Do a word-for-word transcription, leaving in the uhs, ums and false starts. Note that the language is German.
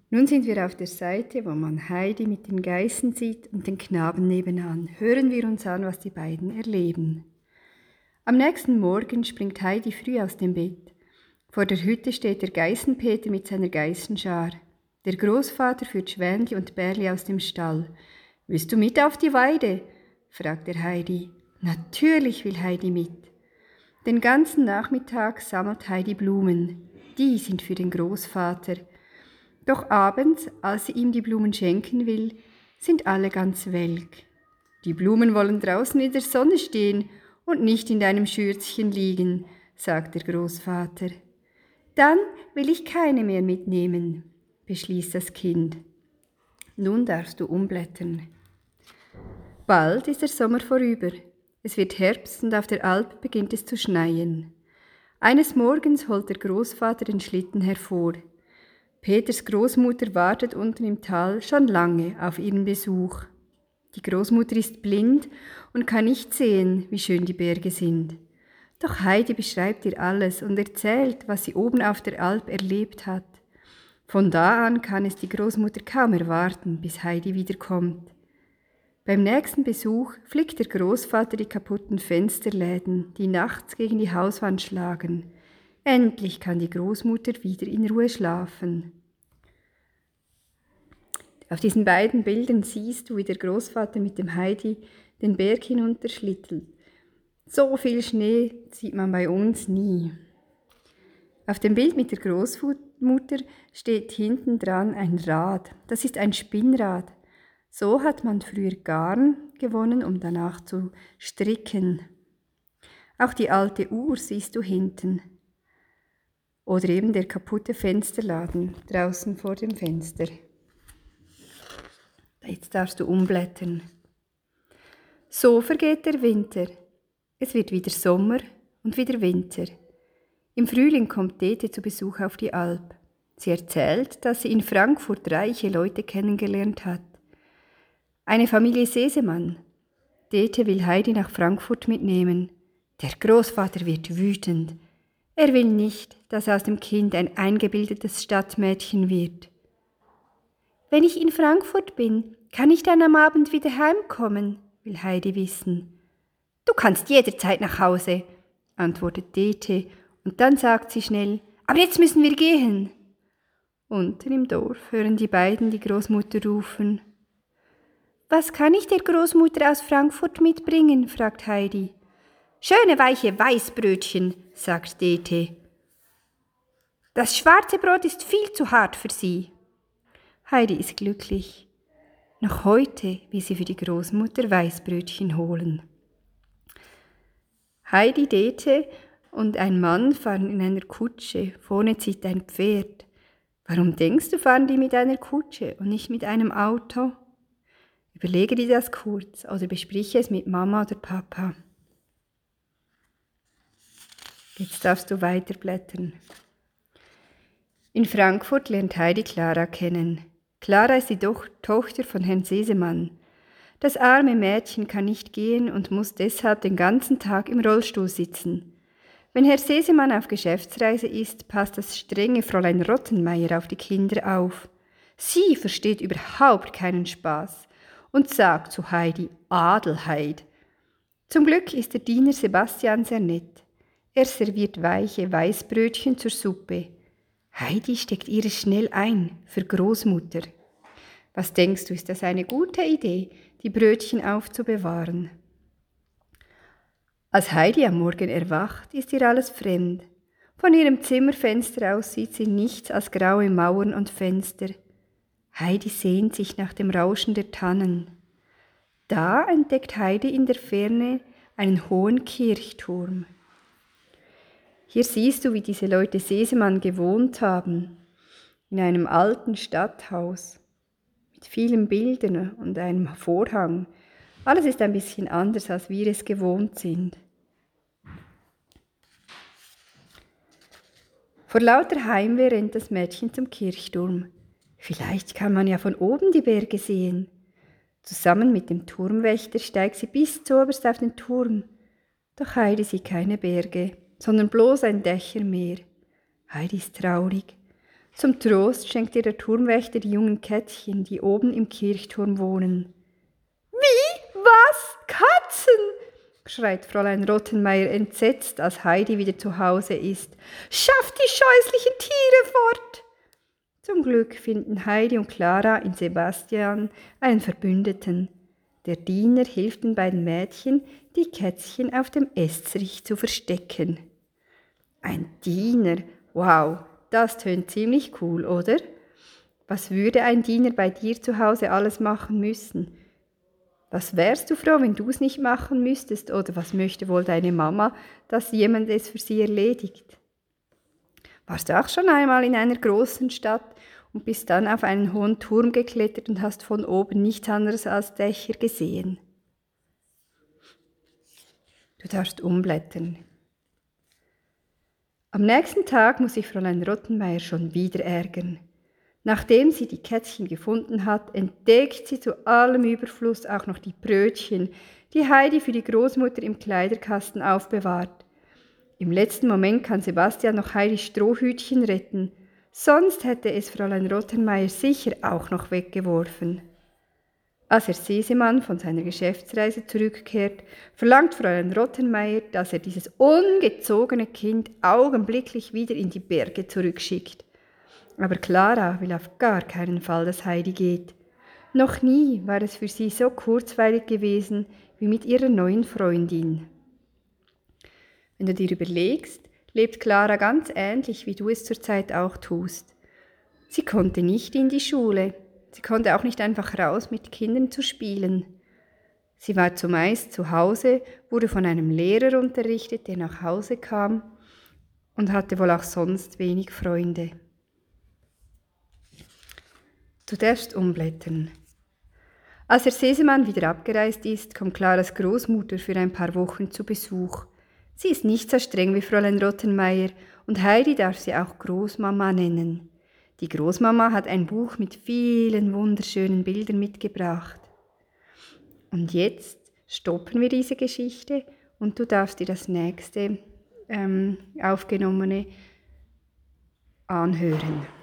Nun sind wir auf der Seite, wo man Heidi mit den Geißen sieht und den Knaben nebenan. Hören wir uns an, was die beiden erleben. Am nächsten Morgen springt Heidi früh aus dem Bett. Vor der Hütte steht der Geißenpeter mit seiner Geißenschar. Der Großvater führt Schwänli und Bärli aus dem Stall. »Willst du mit auf die Weide?« fragt er Heidi. Natürlich will Heidi mit. Den ganzen Nachmittag sammelt Heidi Blumen. Die sind für den Großvater. Doch abends, als sie ihm die Blumen schenken will, sind alle ganz welk. Die Blumen wollen draußen in der Sonne stehen und nicht in deinem Schürzchen liegen, sagt der Großvater. Dann will ich keine mehr mitnehmen, beschließt das Kind. Nun darfst du umblättern. Bald ist der Sommer vorüber. Es wird Herbst und auf der Alp beginnt es zu schneien. Eines Morgens holt der Großvater den Schlitten hervor. Peters Großmutter wartet unten im Tal schon lange auf ihren Besuch. Die Großmutter ist blind und kann nicht sehen, wie schön die Berge sind. Doch Heidi beschreibt ihr alles und erzählt, was sie oben auf der Alp erlebt hat. Von da an kann es die Großmutter kaum erwarten, bis Heidi wiederkommt. Beim nächsten Besuch flickt der Großvater die kaputten Fensterläden, die nachts gegen die Hauswand schlagen. Endlich kann die Großmutter wieder in Ruhe schlafen. Auf diesen beiden Bildern siehst du, wie der Großvater mit dem Heidi den Berg hinunterschlittelt. So viel Schnee sieht man bei uns nie. Auf dem Bild mit der Großmutter steht hinten dran ein Rad. Das ist ein Spinnrad. So hat man früher Garn gewonnen, um danach zu stricken. Auch die alte Uhr siehst du hinten. Oder eben der kaputte Fensterladen draußen vor dem Fenster. Jetzt darfst du umblättern. So vergeht der Winter. Es wird wieder Sommer und wieder Winter. Im Frühling kommt Dete zu Besuch auf die Alp. Sie erzählt, dass sie in Frankfurt reiche Leute kennengelernt hat. Eine Familie Sesemann. Dete will Heidi nach Frankfurt mitnehmen. Der Großvater wird wütend. Er will nicht, dass aus dem Kind ein eingebildetes Stadtmädchen wird. Wenn ich in Frankfurt bin, kann ich dann am Abend wieder heimkommen, will Heidi wissen. Du kannst jederzeit nach Hause, antwortet Dete, und dann sagt sie schnell, aber jetzt müssen wir gehen. Unten im Dorf hören die beiden die Großmutter rufen. Was kann ich der Großmutter aus Frankfurt mitbringen, fragt Heidi. Schöne weiche Weißbrötchen, sagt Dete. Das schwarze Brot ist viel zu hart für sie. Heidi ist glücklich. Noch heute will sie für die Großmutter Weißbrötchen holen. Heidi, Dete und ein Mann fahren in einer Kutsche. Vorne zieht ein Pferd. Warum denkst du, fahren die mit einer Kutsche und nicht mit einem Auto? Überlege dir das kurz oder besprich es mit Mama oder Papa. Jetzt darfst du weiterblättern. In Frankfurt lernt Heidi Clara kennen. Clara ist die Do- Tochter von Herrn Sesemann. Das arme Mädchen kann nicht gehen und muss deshalb den ganzen Tag im Rollstuhl sitzen. Wenn Herr Sesemann auf Geschäftsreise ist, passt das strenge Fräulein Rottenmeier auf die Kinder auf. Sie versteht überhaupt keinen Spaß und sagt zu Heidi Adelheid. Zum Glück ist der Diener Sebastian sehr nett. Er serviert weiche Weißbrötchen zur Suppe. Heidi steckt ihre schnell ein für Großmutter. Was denkst du, ist das eine gute Idee, die Brötchen aufzubewahren? Als Heidi am Morgen erwacht, ist ihr alles fremd. Von ihrem Zimmerfenster aus sieht sie nichts als graue Mauern und Fenster. Heidi sehnt sich nach dem Rauschen der Tannen. Da entdeckt Heidi in der Ferne einen hohen Kirchturm. Hier siehst du, wie diese Leute Sesemann gewohnt haben, in einem alten Stadthaus, mit vielen Bildern und einem Vorhang. Alles ist ein bisschen anders, als wir es gewohnt sind. Vor lauter Heimweh rennt das Mädchen zum Kirchturm. Vielleicht kann man ja von oben die Berge sehen. Zusammen mit dem Turmwächter steigt sie bis zuoberst auf den Turm. Doch Heidi sieht keine Berge, sondern bloß ein Dächermeer. Heidi ist traurig. Zum Trost schenkt ihr der Turmwächter die jungen Kätzchen, die oben im Kirchturm wohnen. »Wie? Was? Katzen?« schreit Fräulein Rottenmeier entsetzt, als Heidi wieder zu Hause ist. »Schafft die scheußlichen Tiere fort!« Zum Glück finden Heidi und Clara in Sebastian einen Verbündeten. Der Diener hilft den beiden Mädchen, die Kätzchen auf dem Estrich zu verstecken. Ein Diener, wow, das tönt ziemlich cool, oder? Was würde ein Diener bei dir zu Hause alles machen müssen? Was wärst du froh, wenn du es nicht machen müsstest? Oder was möchte wohl deine Mama, dass jemand es für sie erledigt? Warst du auch schon einmal in einer großen Stadt und bist dann auf einen hohen Turm geklettert und hast von oben nichts anderes als Dächer gesehen? Du darfst umblättern. Am nächsten Tag muss sich Fräulein Rottenmeier schon wieder ärgern. Nachdem sie die Kätzchen gefunden hat, entdeckt sie zu allem Überfluss auch noch die Brötchen, die Heidi für die Großmutter im Kleiderkasten aufbewahrt. Im letzten Moment kann Sebastian noch Heidis Strohhütchen retten, sonst hätte es Fräulein Rottenmeier sicher auch noch weggeworfen. Als Herr Sesemann von seiner Geschäftsreise zurückkehrt, verlangt Fräulein Rottenmeier, dass er dieses ungezogene Kind augenblicklich wieder in die Berge zurückschickt. Aber Clara will auf gar keinen Fall, dass Heidi geht. Noch nie war es für sie so kurzweilig gewesen wie mit ihrer neuen Freundin. Wenn du dir überlegst, lebt Clara ganz ähnlich, wie du es zurzeit auch tust. Sie konnte nicht in die Schule. Sie konnte auch nicht einfach raus, mit Kindern zu spielen. Sie war zumeist zu Hause, wurde von einem Lehrer unterrichtet, der nach Hause kam und hatte wohl auch sonst wenig Freunde. Du darfst umblättern. Als Herr Sesemann wieder abgereist ist, kommt Claras Großmutter für ein paar Wochen zu Besuch. Sie ist nicht so streng wie Fräulein Rottenmeier und Heidi darf sie auch Großmama nennen. Die Großmama hat ein Buch mit vielen wunderschönen Bildern mitgebracht. Und jetzt stoppen wir diese Geschichte und du darfst dir das nächste ähm, aufgenommene anhören.